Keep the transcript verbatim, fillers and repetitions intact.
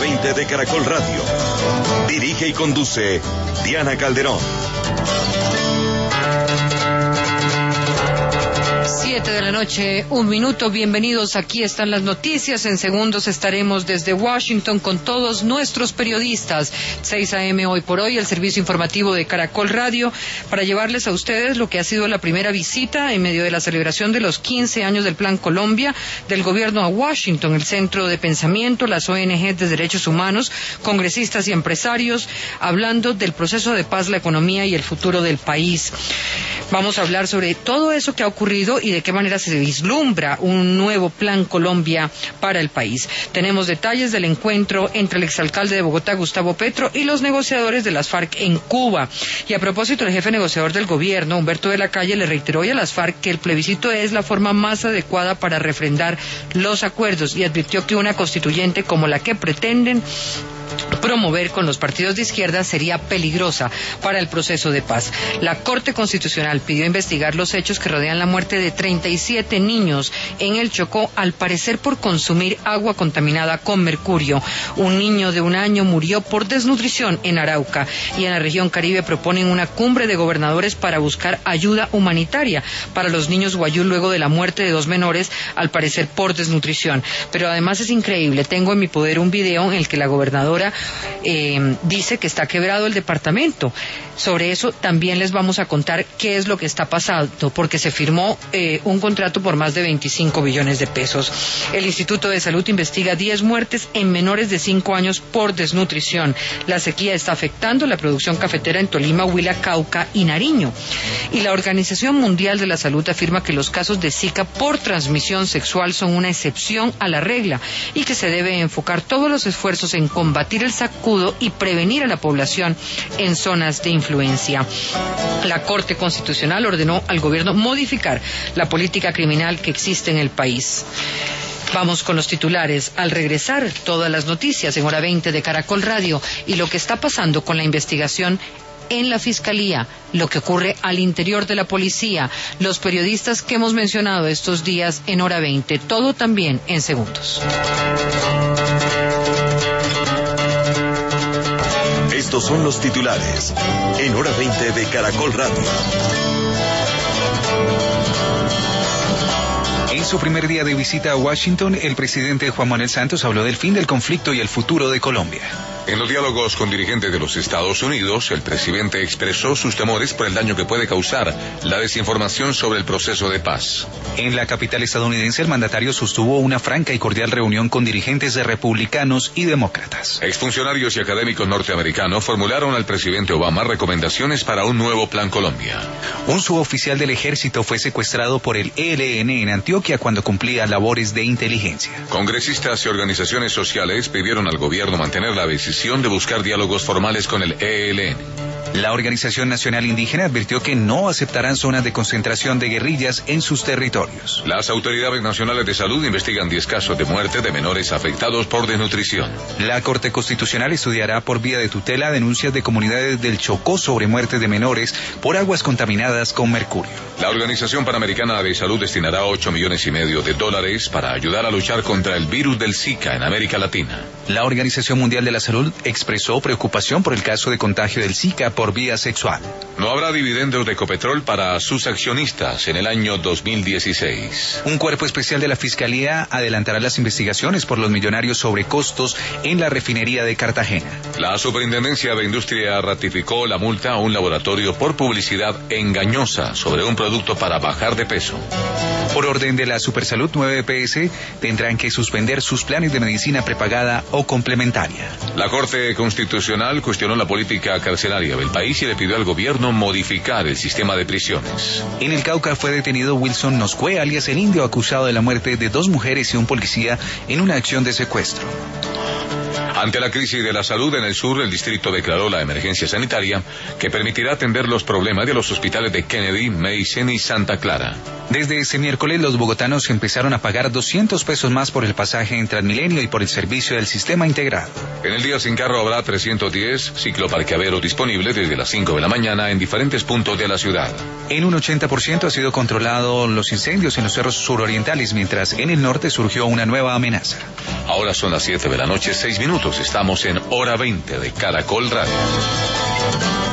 veinte de Caracol Radio. Dirige y conduce Diana Calderón. Siete de la noche, un minuto. Bienvenidos. Aquí están las noticias. En segundos estaremos desde Washington con todos nuestros periodistas. seis a eme hoy por hoy, el servicio informativo de Caracol Radio, para llevarles a ustedes lo que ha sido la primera visita en medio de la celebración de los quince años del Plan Colombia del gobierno a Washington, el centro de pensamiento, las O N Ge de derechos humanos, congresistas y empresarios, hablando del proceso de paz, la economía y el futuro del país. Vamos a hablar sobre todo eso que ha ocurrido y de qué manera se vislumbra un nuevo Plan Colombia para el país. Tenemos detalles del encuentro entre el exalcalde de Bogotá, Gustavo Petro, y los negociadores de las FARC en Cuba. Y a propósito, el jefe negociador del gobierno, Humberto de la Calle, le reiteró hoy a las FARC que el plebiscito es la forma más adecuada para refrendar los acuerdos y advirtió que una constituyente como la que pretenden promover con los partidos de izquierda sería peligrosa para el proceso de paz. La Corte Constitucional pidió investigar los hechos que rodean la muerte de treinta y siete niños en el Chocó, al parecer por consumir agua contaminada con mercurio. Un niño de un año murió por desnutrición en Arauca, y en la región Caribe proponen una cumbre de gobernadores para buscar ayuda humanitaria para los niños guayú luego de la muerte de dos menores, al parecer por desnutrición. Pero además es increíble, tengo en mi poder un video en el que la gobernadora Eh, dice que está quebrado el departamento. Sobre eso también les vamos a contar qué es lo que está pasando, porque se firmó eh, un contrato por más de veinticinco billones de pesos. El Instituto de Salud investiga diez muertes en menores de cinco años por desnutrición. La sequía está afectando la producción cafetera en Tolima, Huila, Cauca y Nariño. Y la Organización Mundial de la Salud afirma que los casos de Zika por transmisión sexual son una excepción a la regla y que se debe enfocar todos los esfuerzos en combatir el sacudo y prevenir a la población en zonas de influencia. La Corte Constitucional ordenó al gobierno modificar la política criminal que existe en el país. Vamos con los titulares. Al regresar, todas las noticias en hora veinte de Caracol Radio y lo que está pasando con la investigación en la Fiscalía, lo que ocurre al interior de la policía, los periodistas que hemos mencionado estos días en hora veinte, todo también en segundos. Estos son los titulares en hora veinte de Caracol Radio. En su primer día de visita a Washington, el presidente Juan Manuel Santos habló del fin del conflicto y el futuro de Colombia. En los diálogos con dirigentes de los Estados Unidos, el presidente expresó sus temores por el daño que puede causar la desinformación sobre el proceso de paz. En la capital estadounidense, el mandatario sostuvo una franca y cordial reunión con dirigentes de republicanos y demócratas. Exfuncionarios y académicos norteamericanos formularon al presidente Obama recomendaciones para un nuevo Plan Colombia. Un suboficial del ejército fue secuestrado por el E L N en Antioquia cuando cumplía labores de inteligencia. Congresistas y organizaciones sociales pidieron al gobierno mantener la decisión de buscar diálogos formales con el E L N. La Organización Nacional Indígena advirtió que no aceptarán zonas de concentración de guerrillas en sus territorios. Las autoridades nacionales de salud investigan diez casos de muerte de menores afectados por desnutrición. La Corte Constitucional estudiará por vía de tutela denuncias de comunidades del Chocó sobre muerte de menores por aguas contaminadas con mercurio. La Organización Panamericana de Salud destinará ocho millones y medio de dólares para ayudar a luchar contra el virus del Zika en América Latina. La Organización Mundial de la Salud expresó preocupación por el caso de contagio del Zika por vía sexual. No habrá dividendos de Ecopetrol para sus accionistas en el año dos mil dieciséis. Un cuerpo especial de la Fiscalía adelantará las investigaciones por los millonarios sobrecostos en la refinería de Cartagena. La Superintendencia de Industria ratificó la multa a un laboratorio por publicidad engañosa sobre un producto para bajar de peso. Por orden de la Supersalud, nueve E P S tendrán que suspender sus planes de medicina prepagada o complementaria. La Corte Constitucional cuestionó la política carcelaria del país y le pidió al gobierno modificar el sistema de prisiones. En el Cauca fue detenido Wilson Noscue, alias el Indio, acusado de la muerte de dos mujeres y un policía en una acción de secuestro. Ante la crisis de la salud en el sur, el distrito declaró la emergencia sanitaria que permitirá atender los problemas de los hospitales de Kennedy, Mason y Santa Clara. Desde ese miércoles, los bogotanos empezaron a pagar doscientos pesos más por el pasaje en Transmilenio y por el servicio del sistema integrado. En el día sin carro habrá trescientos diez cicloparqueaderos disponibles desde las cinco de la mañana en diferentes puntos de la ciudad. En un ochenta por ciento ha sido controlado los incendios en los cerros surorientales, mientras en el norte surgió una nueva amenaza. Ahora son las siete de la noche, seis minutos. minutos estamos en Hora veinte de Caracol Radio.